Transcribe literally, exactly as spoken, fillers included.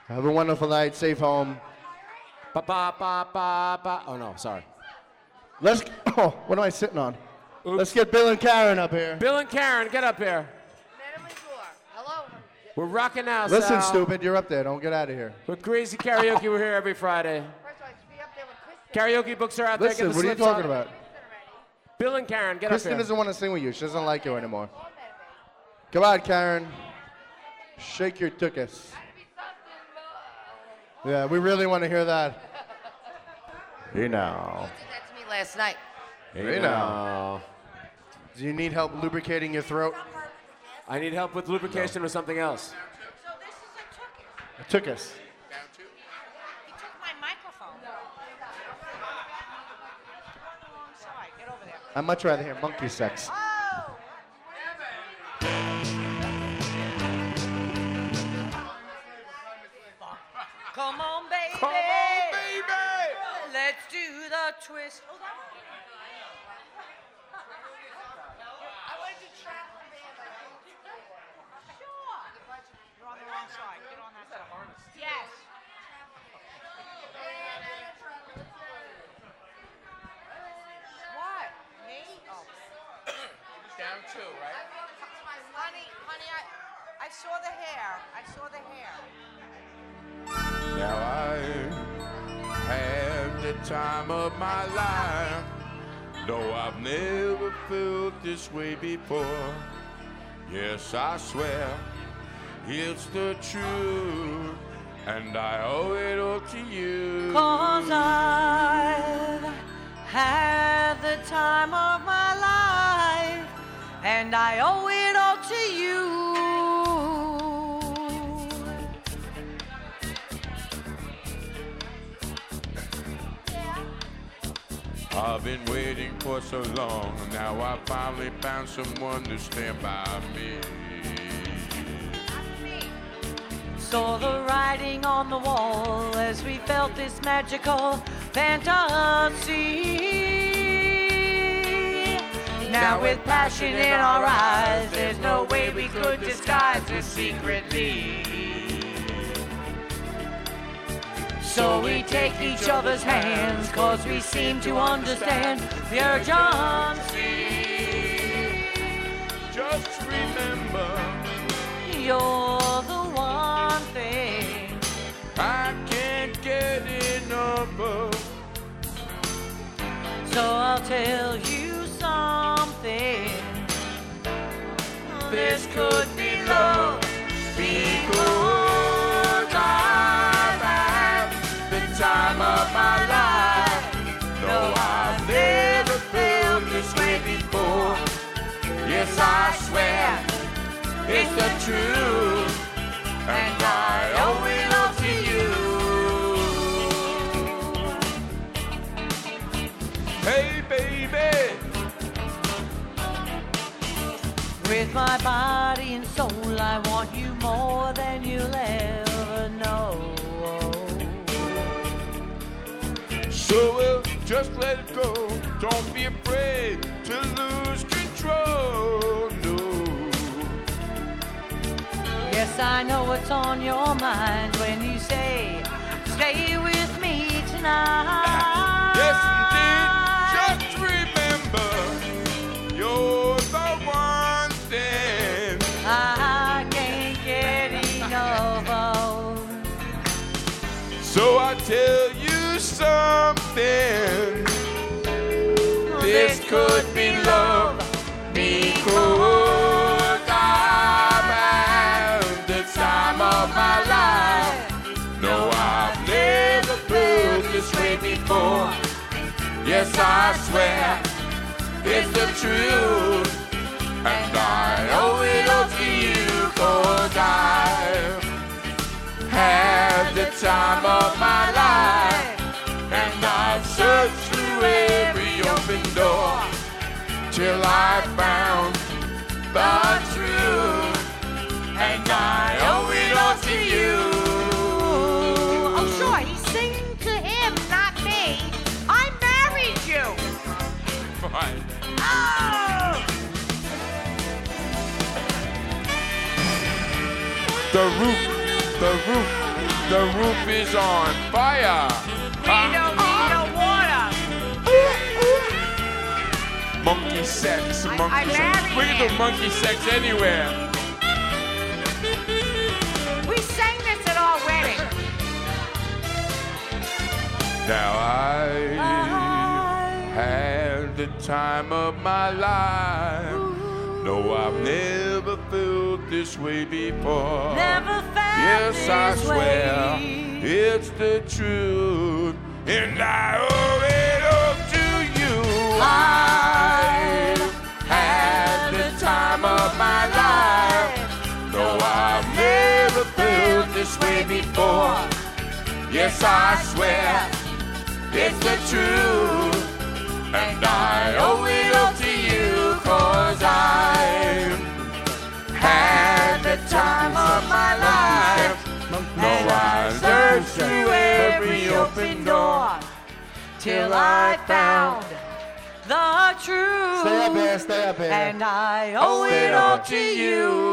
Have a wonderful night. Safe home. Ba ba ba ba ba. Oh no, sorry. Let's. Oh, what am I sitting on? Oops. Let's get Bill and Karen up here. Bill and Karen, get up here. Hello. We're rocking now, Listen, Sal. stupid, you're up there. Don't get out of here. We're Crazy Karaoke. We're here every Friday. Karaoke books are out Listen, there. Get the what are you slips talking on. about? Bill and Karen, get Kristen up here. doesn't want to sing with you. She doesn't like you anymore. Come on, Karen. Shake your tuchus. Yeah, we really want to hear that. Hey now. Did that to me last night. Hey now. Do you need help lubricating your throat? I need help with lubrication or something else. A tuchus. He took my microphone. Sorry, get over there. I'd much rather hear monkey sex. Come on, baby. Come on, baby. Let's do the twist. Oh, that one. I wanted to trap the band. Sure. You're on the wrong side. Get on that side. Yes. What? Me? Oh. Down two, right? Honey, honey, I, I saw the hair. I saw the hair. Now I had the time of my life. No, I've never felt this way before. Yes, I swear it's the truth, and I owe it all to you. 'Cause I've had the time of my life, and I owe it all to you. I've been waiting for so long, now I finally found someone to stand by me. Saw the writing on the wall as we felt this magical fantasy. Now with passion in our eyes, there's no way we could disguise this secretly. So we take each other's hands, 'cause we seem to understand the urgency. Just remember, you're the one thing I can't get enough of. So I'll tell you something. This could be love, because I've had the time of my life. No, I've never felt this way before. Yes, I swear it's the truth, and I owe it all to you. Hey, baby. With my body and soul, I want you more than you'll ever know. So we'll just let it go. Don't be afraid to lose control. No. Yes, I know what's on your mind when you say, stay with me tonight. Yes, indeed. Just remember, you're the one thing I can't get enough of. So I tell you something. This could be love, because I've had the time of my life. No, I've never felt this way before. Yes, I swear it's the truth, and I owe it all to you, 'cause I've had the time of my life, and I've searched through every open door till I found the truth, and I owe it all to you. Oh, sure, he's singing to him, not me. I married you. Fine. Oh! The roof, the roof, The roof is on fire. We don't need no water. Monkey sex, monkey I sex. married We can do him. monkey sex anywhere. We sang this at our wedding. Now I had the time of my life. No, I've never felt this way before. Never felt Yes, this I swear way. it's the truth, and I owe it all to you. I had the time of my life. No, I've never felt this way before. Yes, I swear it's the truth, and I owe it all to you, 'cause I had the time of my life. No, I searched through every open door till I found the truth. Stay up here, stay up here. And I owe Stay it up. all to you.